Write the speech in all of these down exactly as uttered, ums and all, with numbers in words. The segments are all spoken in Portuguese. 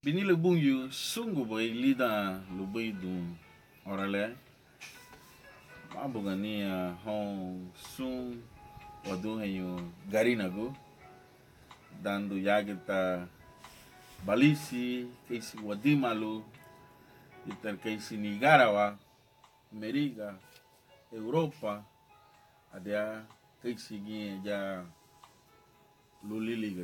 Bini le bung yu sungu boy lida lubai dun orale mabugani a hon sung wadu hayu garina go dando yagita balisi keisi wadimalu itar keisi nigarawa Amerika Europa ada keisi gi ja luliligat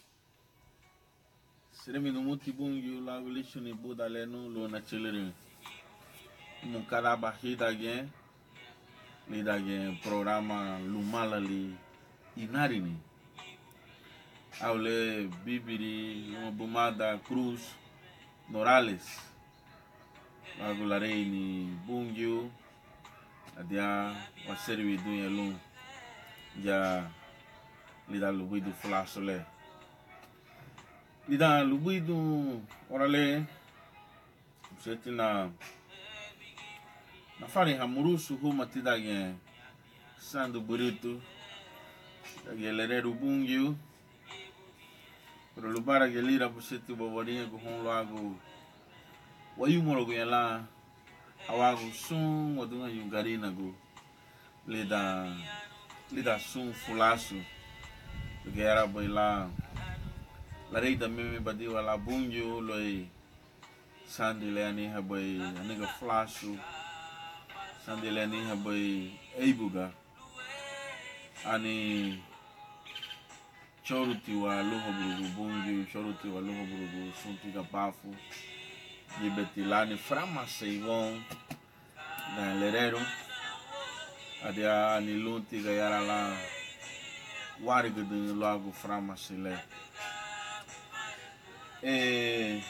Seremi no muti bungu la wilishu ni buda lenu lo na chelere mukara bahida gen lida gen programa lumala li inari ni aule bibiri uma bumada Cruz Norales lagu larei ni bungu adia waseri dunya lu ja lida lubidu flasole Lida lubidu orale seti na na fari hamurusu huma tidage sandu burito gelere rubungyu pero lubara gelira puseti boborinha go hon lago wayu moro go yala awago sun wadunga yungarina go lida lida sun fulasu que era baila la reida meme badiwa la bunju loi sandi le ani habai aniga flashu sandi le ani habai eibuga ani choruti wa luho burugu bunju choruti wa luho burugu sunti ga bafu libeti lani frama seivon na lerero adia ani lunti ga yara la wariga de lago frama sele Eh,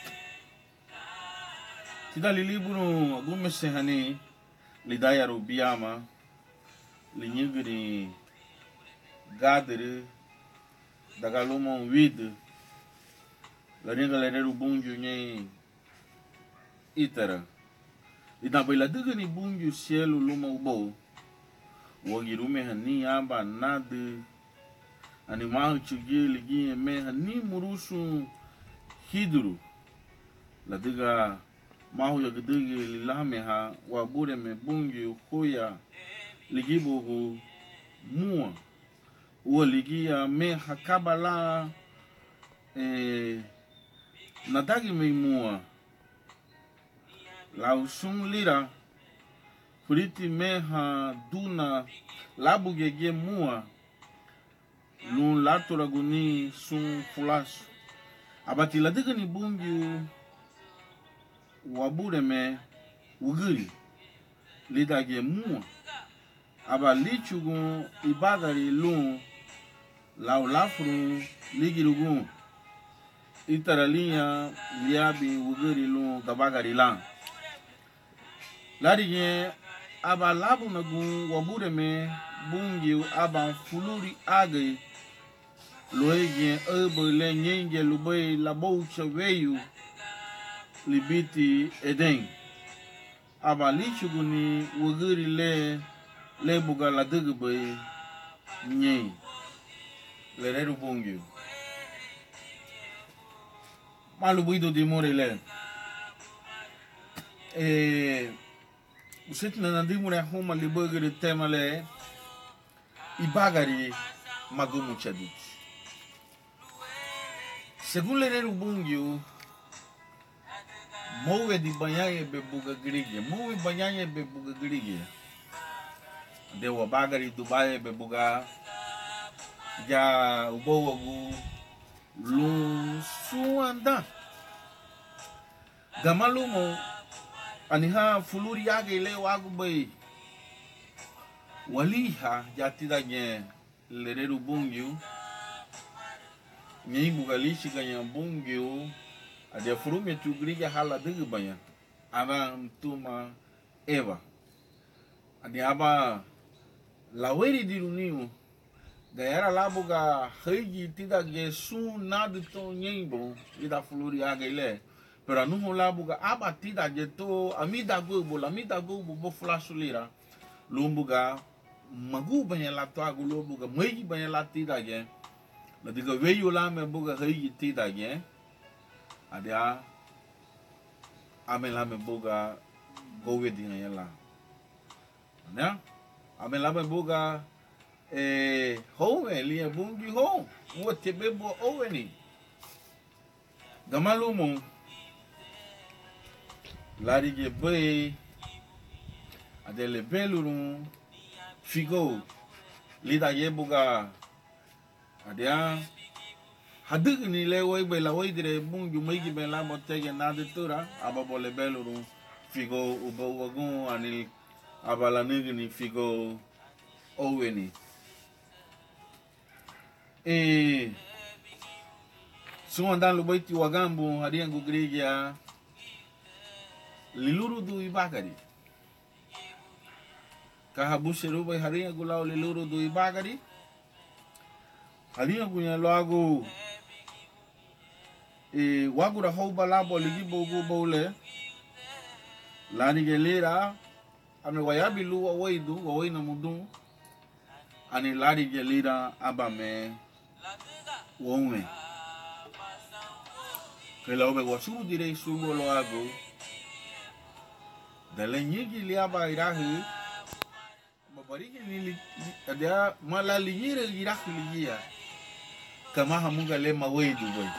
Tida li libro algume sehani lidaya rubiama linyigri gadere daga lumon wid la ringa le neru bunju nye itara ida bela diga ni bunju cielo luma ubo wogirume hani aba nade animal chugi ligi me hani murusu hidru la diga mahu ya gidigi lilame ha wabure me bungi hoya ligibo go mua uwa ligia me hakabala eh, nadagi me mua la usung lira furiti me ha duna labu gege mua lun lato raguni sun fulasu abati la diga ni bungi wabure me wugiri lida ge mua aba lichugu ibagari lu lau lafru ligirugu itaralinha liabi wugiri lu gabagari lan larige aba labu nagu wabure me bungi aba fuluri age loege ebo le nyenge lubai la boucha veio libiti eden aba lichuguni wugiri le le buga la dugbe nye le reru bungi malu buido di morele eh uset na nandimure homa libugiri tema le ibagari magumu chadut Según le rubungyo, mowe di banyaye be buga grige, mowe banyaye be buga grige. De wabagari Dubai be buga ja ubowagu lu suanda. Gamalumo aniha fuluri yage le wagu bay. Waliha jatida nye le rubungyo. Nyai bugalishi ganha bungeu adia furume tu griga hala dege banha aba tuma eva adia aba laweri diruniu gayara labuga heiji tida ge sun nada to nyembo ida fuluri agele pero nuhu labuga aba tida ge to amida gobo amida gobo bo flasulira lumbuga magu banha la to agulobuga mei banha la tida ge La diga veio lá me buga rei tida gen. Adia ame la me boga gowe dinga yala. Né? Ame la me boga e howe lia bungi ho. Ua te bebo oweni. Gamalumo lari ge be adele belurun figo lida yebuga adia hadug ni le woi be la woi dire bungu meigi be la motege na de tura aba le belurun figo ubo wagun ani abala nigi figo oweni e suandan lu baiti wagambu hadia ngugrigia liluru du ibagari kahabuse rubai haria gulau liluru du ibagari haria punya lagu e wagura hoba labo ligi bogo bole lani gelera ame wayabi lu waidu waina mudu ani lari gelera abame wonwe kela obe wasuru direi sumo lo ago dale nyigi liaba irahi babari ni ada mala linyire irahi ligia kama hamunga le mawaidu boy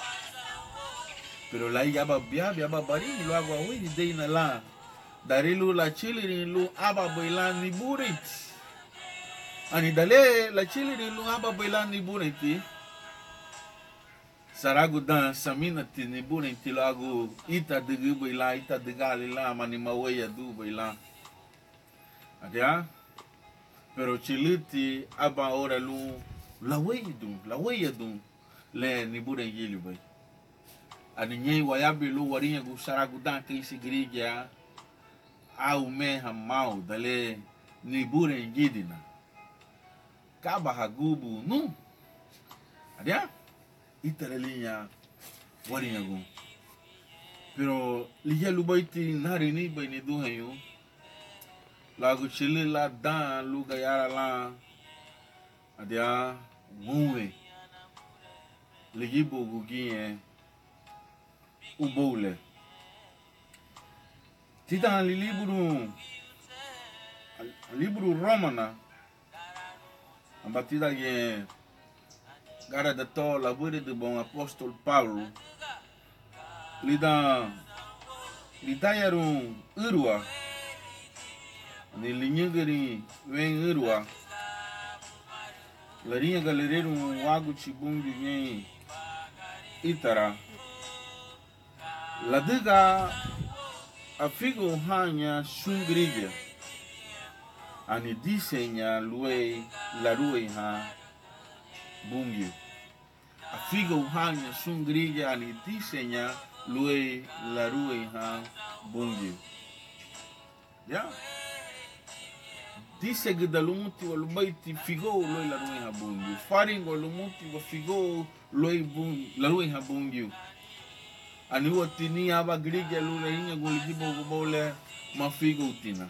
pero la yaba bia bia babari lo agwa wi dei na la darilu la chili lu aba boila ni burit ani dale la chili lu aba boila ni buriti saragu dan samina tini buriti lagu ita degu boila ita degali la mani mawaya du boila adia pero chiliti aba ora lu la weidu la weidu le ni burengili boy ani nyei wayabi lu warinha gu saragu dan ke sigrigia au me hamau dale ni burengidina kaba hagubu nu adia italelinha warinha gu pero liya lu baiti nari ni baini du hayu lagu chile la dan lu gayara la adia muwe ligi bogu gie ubole tita li libro libro romana ambatida ye gara de to la bude de bon apostol Paulo lida lida yaru urua ni linyegeri wen urua la rinha galereru wagu chibungu nye itara la diga afigo hanya sungriga ani disenya lue la rue ha bungi afigo hanya sungriga ani disenya lue la rue ha bungi ya dice que dalumuti walubaiti figo loi la rue ha bungi faringo lumuti wa figo loi bun la rue ha bungi ani watini aba grigia lula inga goligibo gobole mafigo utina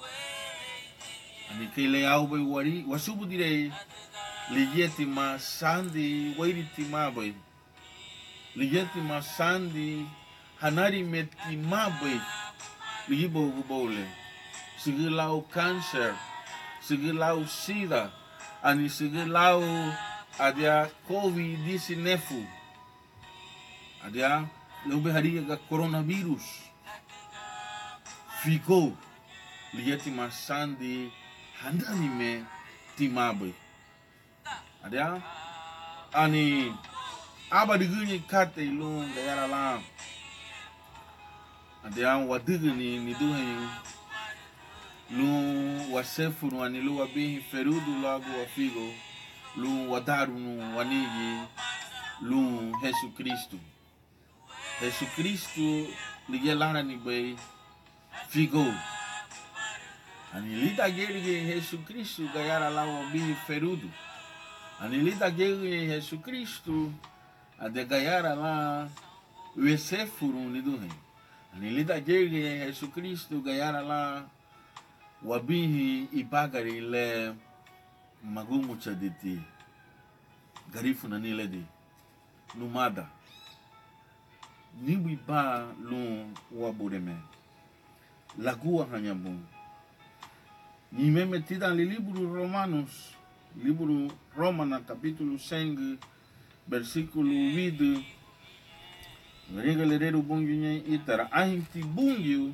ani kele au bai wari wasubu direi ligieti ma sandi wairiti ma bai ligieti ma sandi hanari meti ma bai ligibo gobole sigilau cancer sigilau sida ani sigilau adia covid diciannove adia lube hari ga coronavirus fico lieti masandi handani me timabe ada ani aba diguni kate lu gayara la ada wadiguni ni duhe lu wasefunu ani lu wabihi ferudu lagu wa figo lu wadaru wanigi lu Jesus Cristo Jesus Cristo liga lá ni bay figo ani lida gere Jesus Cristo gayara lá o bi ferudo ani lida gere Jesus Cristo a de gayara lá o esefuru ni do rei ani lida gere Jesus Cristo gayara lá o abihi ibagari le magumu chaditi garifu na niledi numada Nibu ba lu wabureme. Lagua hanya bom. Ni me metida no livro Romanos, livro Romana, capítulo seis, versículo vinte. Regalereiro bungyu itara ahinti bungyu.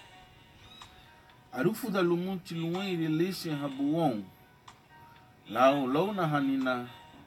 Arufu da lumuti luai relise habuon. Lau lau na hanina.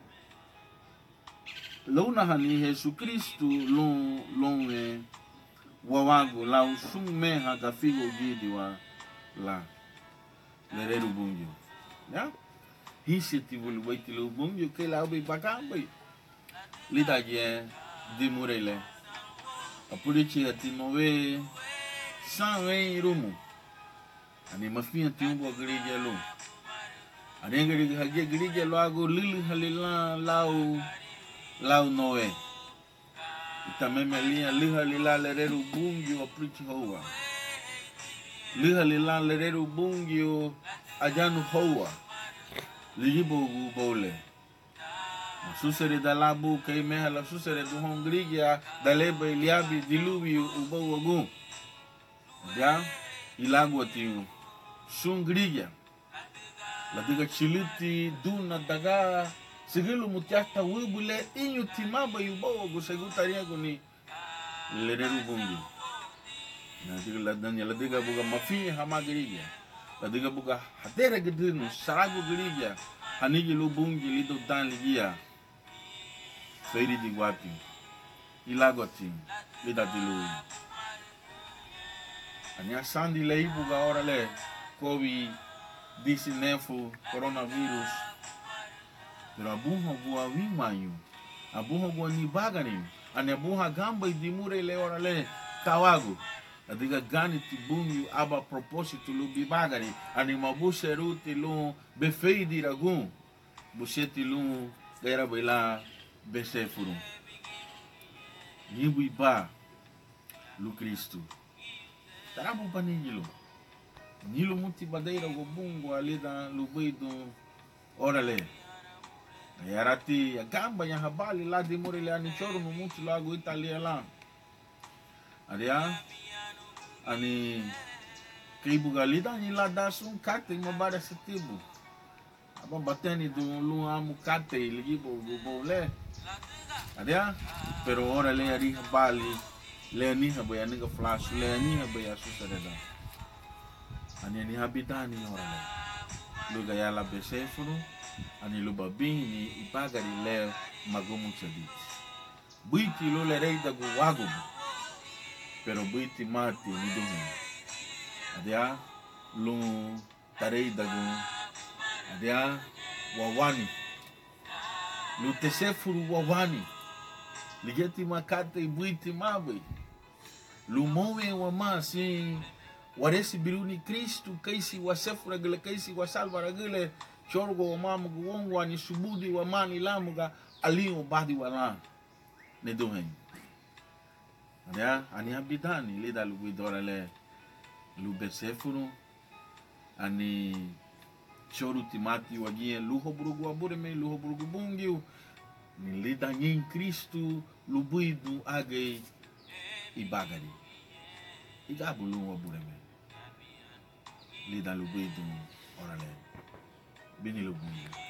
Lau na hani Jesus Cristo long long e wawago lau sume ha gafigo gidi wa la. Lereiro bungyu. Ya? Hisi tibulu baiti lu bungyu ke lau be bakambai. Lida je di murele. Apurichi ati nove sanwe rumu. Ani mafia tiumbo gerija lu. Ani gerija hagia gerija lu ago lili halila lau lau noe. Ita meme lia liha lila lereru bungyu apurichi hoa. Liha lila lereru bungyu ajanu hoa. Lijibo bole. Susere da labu kay meha la susere du hongrigia da leba iliabi diluvi ubo wagu. Ya ilagu atiu sungrigia. La diga chiliti duna daga sigilu mutiasta wibule inyu timaba ubo wagu segutaria guni lereru bungi. Na diga la danya la diga buga mafi hama grigia. La diga buga hadera gedinu saragu grigia. Hanigi lu bungi lido dan ligia. Feiri di guapi, ilagoti, lida di lui. Anya sandi lei buga ora le, covid diciannove, coronavirus. Pero abuha gua wimayu, abuha gua nibaganim, anya abuha gamba di mure le ora le, kawagu. Adiga gani ti bunyu aba proposito lu bibagani, anya mabuse ruti lu befei di ragun, buseti lu gaira baila. Bese furu. Nibu iba lu Cristo. Tarabu panigilo. Nilo muti badeira go bungo alida lu buido orale. Ayarati agamba ya habali la di morele ani choro no muti lago Italia la. Adia ani kribu galida ni la dasun kate mabara setibu. Apa bateni do lu amu kate ligi bo bo le. Adia, pero ora le ari bali le ni haba ya niga flash le ni haba ya susadeda. Ani ni habitani ora le. Luga ya la besefuru, ani luba bini ipagari le magumu chadit. Buiti lo le reida gu wagu. Pero buiti mati ni duhin. Adia, lu tareida gu. Adia, wawani. Lu tesefuru wawani. Ligeti makate ibuiti mabe. Lu mowe wama si waresi biruni Kristu kaisi wasefura gele kaisi wasalva ragele chorgo wama mguongwa ni subudi wamani lamuga aliyo badi wala ne dohen. Adia ani habitani leda lu guidora le lu besefuru ani choru timati wagie luho burugu abureme luho burugu bungiu ni lida nyin Kristu lubuidu age ibagari igabu lu abureme lida lubuidu orale bini lubuidu.